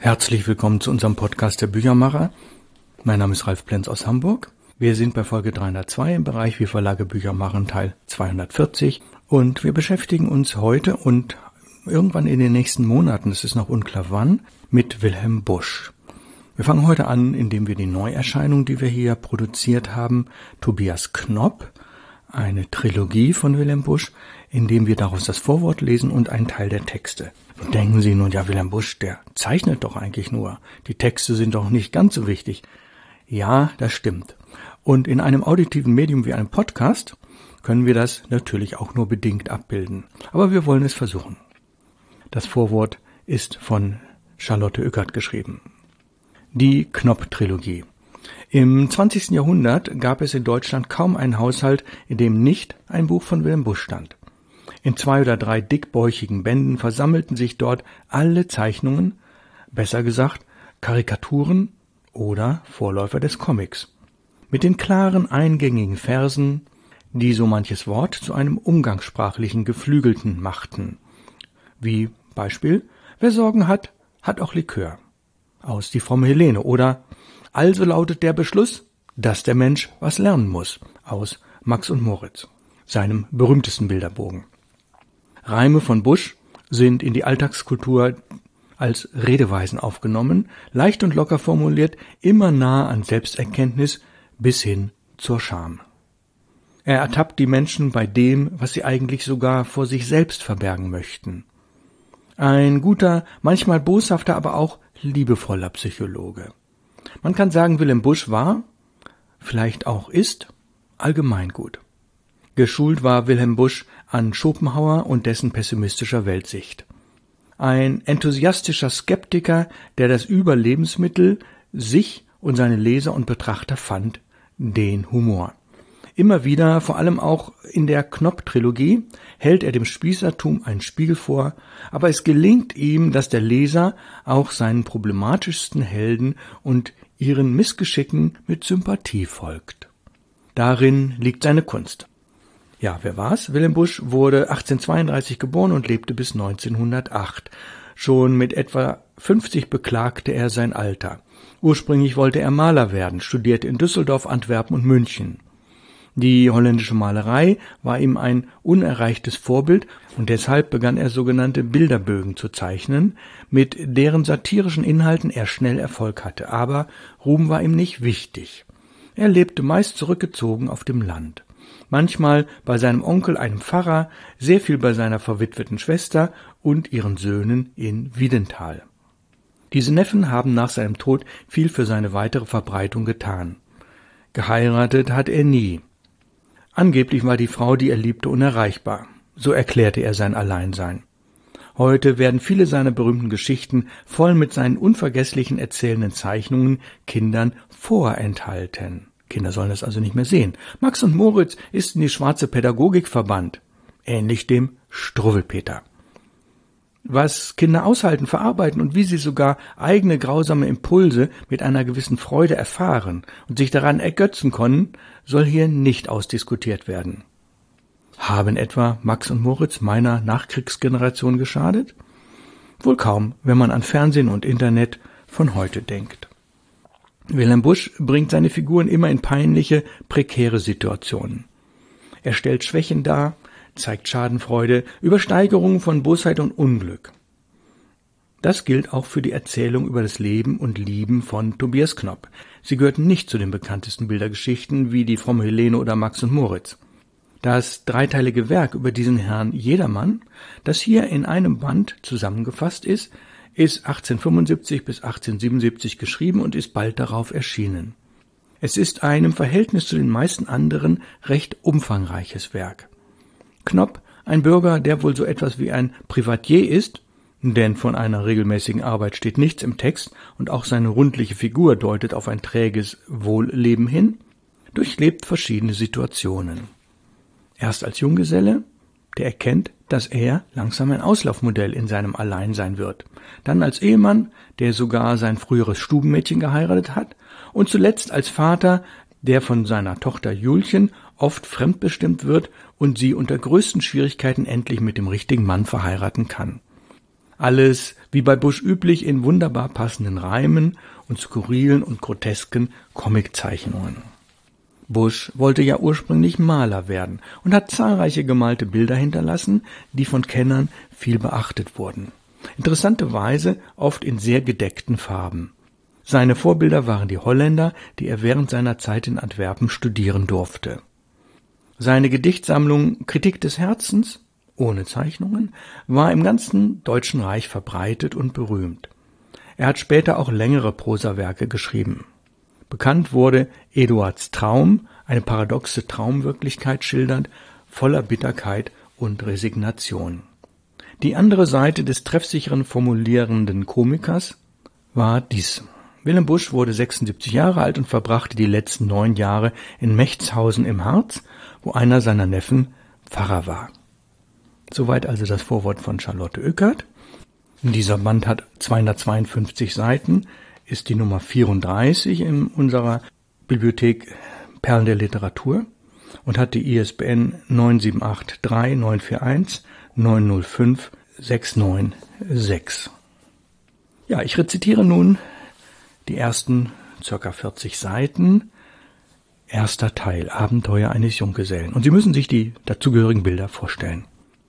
Herzlich willkommen zu unserem Podcast der Büchermacher. Mein Name ist Ralf Plenz aus Hamburg. Wir sind bei Folge 302 im Bereich Wie Verlage Bücher machen, Teil 240. Und wir beschäftigen uns heute und irgendwann in den nächsten Monaten, es ist noch unklar wann, mit Wilhelm Busch. Wir fangen heute an, indem wir die Neuerscheinung, die wir hier produziert haben, Tobias Knopp, eine Trilogie von Wilhelm Busch, indem wir daraus das Vorwort lesen und einen Teil der Texte. Und denken Sie nun, ja, Wilhelm Busch, der zeichnet doch eigentlich nur. Die Texte sind doch nicht ganz so wichtig. Ja, das stimmt. Und in einem auditiven Medium wie einem Podcast können wir das natürlich auch nur bedingt abbilden. Aber wir wollen es versuchen. Das Vorwort ist von Charlotte Ueckert geschrieben. Die Knopp-Trilogie. Im 20. Jahrhundert gab es in Deutschland kaum einen Haushalt, in dem nicht ein Buch von Wilhelm Busch stand. In 2 oder 3 dickbäuchigen Bänden versammelten sich dort alle Zeichnungen, besser gesagt Karikaturen oder Vorläufer des Comics, mit den klaren, eingängigen Versen, die so manches Wort zu einem umgangssprachlichen Geflügelten machten. Wie Beispiel: Wer Sorgen hat, hat auch Likör. Aus Die fromme Helene oder Also lautet der Beschluss, dass der Mensch was lernen muss. Aus Max und Moritz, seinem berühmtesten Bilderbogen. Reime von Busch sind in die Alltagskultur als Redeweisen aufgenommen, leicht und locker formuliert, immer nah an Selbsterkenntnis bis hin zur Scham. Er ertappt die Menschen bei dem, was sie eigentlich sogar vor sich selbst verbergen möchten. Ein guter, manchmal boshafter, aber auch liebevoller Psychologe. Man kann sagen, Wilhelm Busch war, vielleicht auch ist, allgemeingut. Geschult war Wilhelm Busch an Schopenhauer und dessen pessimistischer Weltsicht. Ein enthusiastischer Skeptiker, der das Überlebensmittel sich und seine Leser und Betrachter fand, den Humor. Immer wieder, vor allem auch in der Knopp-Trilogie, hält er dem Spießertum einen Spiegel vor, aber es gelingt ihm, dass der Leser auch seinen problematischsten Helden und ihren Missgeschicken mit Sympathie folgt. Darin liegt seine Kunst. Ja, wer war's? Wilhelm Busch wurde 1832 geboren und lebte bis 1908. Schon mit etwa 50 beklagte er sein Alter. Ursprünglich wollte er Maler werden, studierte in Düsseldorf, Antwerpen und München. Die holländische Malerei war ihm ein unerreichtes Vorbild und deshalb begann er sogenannte Bilderbögen zu zeichnen, mit deren satirischen Inhalten er schnell Erfolg hatte. Aber Ruhm war ihm nicht wichtig. Er lebte meist zurückgezogen auf dem Land. Manchmal bei seinem Onkel, einem Pfarrer, sehr viel bei seiner verwitweten Schwester und ihren Söhnen in Wiedenthal. Diese Neffen haben nach seinem Tod viel für seine weitere Verbreitung getan. Geheiratet hat er nie. Angeblich war die Frau, die er liebte, unerreichbar. So erklärte er sein Alleinsein. Heute werden viele seiner berühmten Geschichten voll mit seinen unvergesslichen erzählenden Zeichnungen Kindern vorenthalten. Kinder sollen es also nicht mehr sehen. Max und Moritz ist in die schwarze Pädagogik verbannt, ähnlich dem Struwwelpeter. Was Kinder aushalten, verarbeiten und wie sie sogar eigene grausame Impulse mit einer gewissen Freude erfahren und sich daran ergötzen können, soll hier nicht ausdiskutiert werden. Haben etwa Max und Moritz meiner Nachkriegsgeneration geschadet? Wohl kaum, wenn man an Fernsehen und Internet von heute denkt. Wilhelm Busch bringt seine Figuren immer in peinliche, prekäre Situationen. Er stellt Schwächen dar, zeigt Schadenfreude, Übersteigerungen von Bosheit und Unglück. Das gilt auch für die Erzählung über das Leben und Lieben von Tobias Knopp. Sie gehörten nicht zu den bekanntesten Bildergeschichten wie Die fromme Helene oder Max und Moritz. Das dreiteilige Werk über diesen Herrn Jedermann, das hier in einem Band zusammengefasst ist 1875 bis 1877 geschrieben und ist bald darauf erschienen. Es ist ein im Verhältnis zu den meisten anderen recht umfangreiches Werk. Knopp, ein Bürger, der wohl so etwas wie ein Privatier ist, denn von einer regelmäßigen Arbeit steht nichts im Text und auch seine rundliche Figur deutet auf ein träges Wohlleben hin, durchlebt verschiedene Situationen. Erst als Junggeselle, der erkennt, dass er langsam ein Auslaufmodell in seinem Alleinsein wird. Dann als Ehemann, der sogar sein früheres Stubenmädchen geheiratet hat. Und zuletzt als Vater, der von seiner Tochter Julchen oft fremdbestimmt wird und sie unter größten Schwierigkeiten endlich mit dem richtigen Mann verheiraten kann. Alles wie bei Busch üblich in wunderbar passenden Reimen und skurrilen und grotesken Comiczeichnungen. Busch wollte ja ursprünglich Maler werden und hat zahlreiche gemalte Bilder hinterlassen, die von Kennern viel beachtet wurden. Interessanterweise oft in sehr gedeckten Farben. Seine Vorbilder waren die Holländer, die er während seiner Zeit in Antwerpen studieren durfte. Seine Gedichtsammlung Kritik des Herzens, ohne Zeichnungen, war im ganzen Deutschen Reich verbreitet und berühmt. Er hat später auch längere Prosawerke geschrieben. Bekannt wurde Eduards Traum, eine paradoxe Traumwirklichkeit schildernd, voller Bitterkeit und Resignation. Die andere Seite des treffsicheren formulierenden Komikers war dies. Willem Busch wurde 76 Jahre alt und verbrachte die letzten 9 Jahre in Mechtshausen im Harz, wo einer seiner Neffen Pfarrer war. Soweit also das Vorwort von Charlotte Oeckert. Dieser Band hat 252 Seiten, ist die Nummer 34 in unserer Bibliothek Perlen der Literatur und hat die ISBN 9783 941 905 696. Ja, ich rezitiere nun die ersten ca. 40 Seiten. Erster Teil, Abenteuer eines Junggesellen. Und Sie müssen sich die dazugehörigen Bilder vorstellen.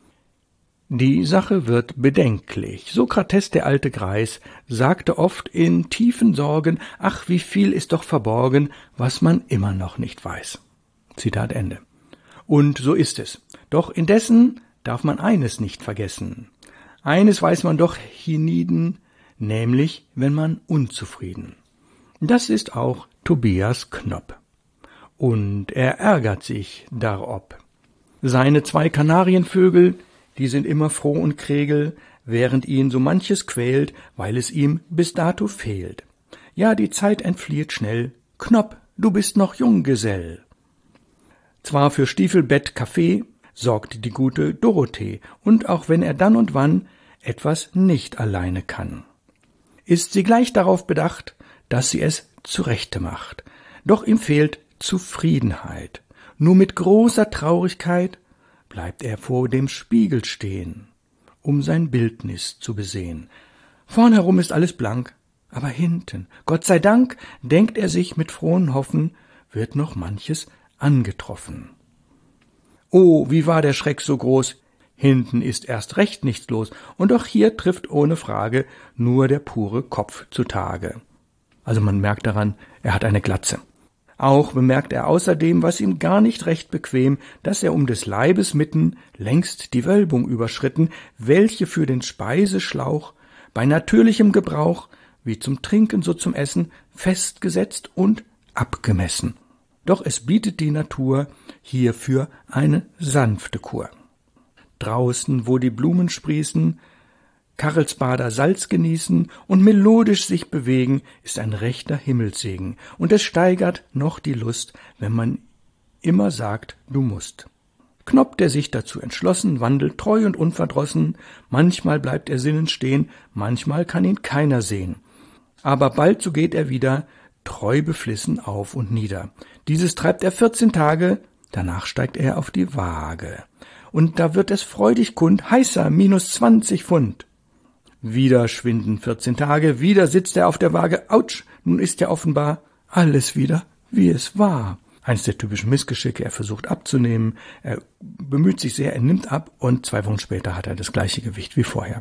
Die Sache wird bedenklich. Sokrates, der alte Greis, sagte oft in tiefen Sorgen, ach, wie viel ist doch verborgen, was man immer noch nicht weiß. Zitat Ende. Und so ist es. Doch indessen darf man eines nicht vergessen. Eines weiß man doch hienieden, nämlich wenn man unzufrieden. Das ist auch Tobias Knopp. Und er ärgert sich darob. Seine 2 Kanarienvögel, die sind immer froh und kregel, während ihn so manches quält, weil es ihm bis dato fehlt. Ja, die Zeit entflieht schnell. Knopp, du bist noch Junggesell. Zwar für Stiefelbett, Kaffee sorgt die gute Dorothee, und auch wenn er dann und wann etwas nicht alleine kann, ist sie gleich darauf bedacht, dass sie es zurechte macht. Doch ihm fehlt Zufriedenheit. Nur mit großer Traurigkeit bleibt er vor dem Spiegel stehen, um sein Bildnis zu besehen. Vornherum ist alles blank, aber hinten, Gott sei Dank, denkt er sich mit frohen Hoffen, wird noch manches angetroffen. Oh, wie war der Schreck so groß, hinten ist erst recht nichts los, und auch hier trifft ohne Frage nur der pure Kopf zutage. Also man merkt daran, er hat eine Glatze. Auch bemerkt er außerdem, was ihm gar nicht recht bequem, dass er um des Leibes mitten längst die Wölbung überschritten, welche für den Speiseschlauch bei natürlichem Gebrauch, wie zum Trinken so zum Essen, festgesetzt und abgemessen. Doch es bietet die Natur hierfür eine sanfte Kur. Draußen, wo die Blumen sprießen, Karlsbader Salz genießen und melodisch sich bewegen, ist ein rechter Himmelssegen, und es steigert noch die Lust, wenn man immer sagt, du musst. Knopp, der sich dazu entschlossen, wandelt treu und unverdrossen, manchmal bleibt er sinnend stehen, manchmal kann ihn keiner sehen. Aber bald so geht er wieder, treu beflissen auf und nieder. Dieses treibt er 14 Tage, danach steigt er auf die Waage. Und da wird es freudig kund, heißer, -20 Pfund. Wieder schwinden 14 Tage, wieder sitzt er auf der Waage, Autsch, nun ist ja offenbar alles wieder, wie es war. Eines der typischen Missgeschicke, er versucht abzunehmen, er bemüht sich sehr, er nimmt ab und 2 Wochen später hat er das gleiche Gewicht wie vorher.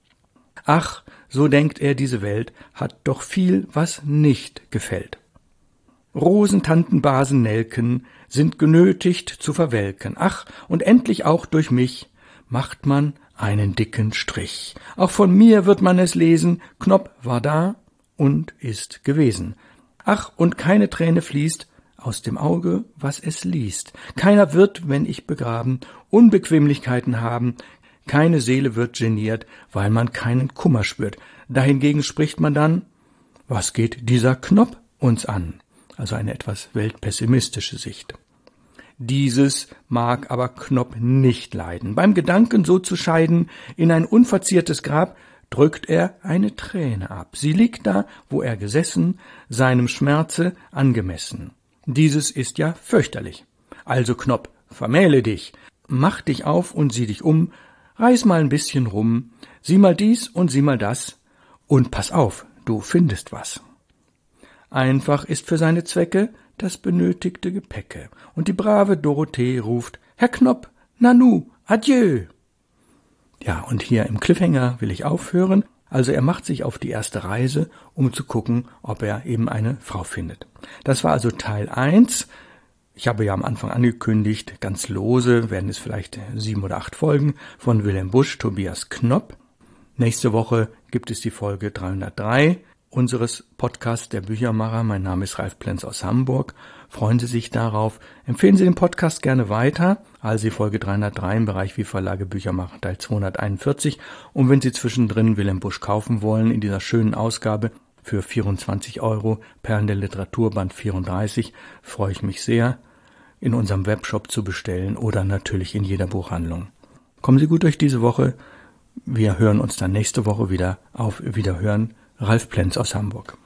Ach, so denkt er, diese Welt hat doch viel, was nicht gefällt. Rosentanten, Basen, Nelken sind genötigt zu verwelken. Ach, und endlich auch durch mich macht man einen dicken Strich. Auch von mir wird man es lesen, Knopp war da und ist gewesen. Ach, und keine Träne fließt aus dem Auge, was es liest. Keiner wird, wenn ich begraben, Unbequemlichkeiten haben, keine Seele wird geniert, weil man keinen Kummer spürt. Dahingegen spricht man dann, was geht dieser Knopp uns an? Also eine etwas weltpessimistische Sicht. Dieses mag aber Knopp nicht leiden. Beim Gedanken, so zu scheiden, in ein unverziertes Grab, drückt er eine Träne ab. Sie liegt da, wo er gesessen, seinem Schmerze angemessen. Dieses ist ja fürchterlich. Also Knopp, vermähle dich, mach dich auf und sieh dich um, Reiß mal ein bisschen rum, sieh mal dies und sieh mal das und pass auf, du findest was. Einfach ist für seine Zwecke das benötigte Gepäcke. Und die brave Dorothee ruft, Herr Knopp, Nanu, adieu. Ja, und hier im Cliffhanger will ich aufhören. Also er macht sich auf die erste Reise, um zu gucken, ob er eben eine Frau findet. Das war also Teil 1. Ich habe ja am Anfang angekündigt, ganz lose werden es vielleicht 7 oder 8 Folgen von Wilhelm Busch, Tobias Knopp. Nächste Woche gibt es die Folge 303 unseres Podcasts Der Büchermacher. Mein Name ist Ralf Plenz aus Hamburg. Freuen Sie sich darauf. Empfehlen Sie den Podcast gerne weiter. Also die Folge 303 im Bereich Wie Verlage Bücher machen, Teil 241. Und wenn Sie zwischendrin Wilhelm Busch kaufen wollen, in dieser schönen Ausgabe für 24 €, Perlen der Literatur, Band 34, freue ich mich sehr, in unserem Webshop zu bestellen oder natürlich in jeder Buchhandlung. Kommen Sie gut durch diese Woche. Wir hören uns dann nächste Woche wieder. Auf Wiederhören. Ralf Plenz aus Hamburg.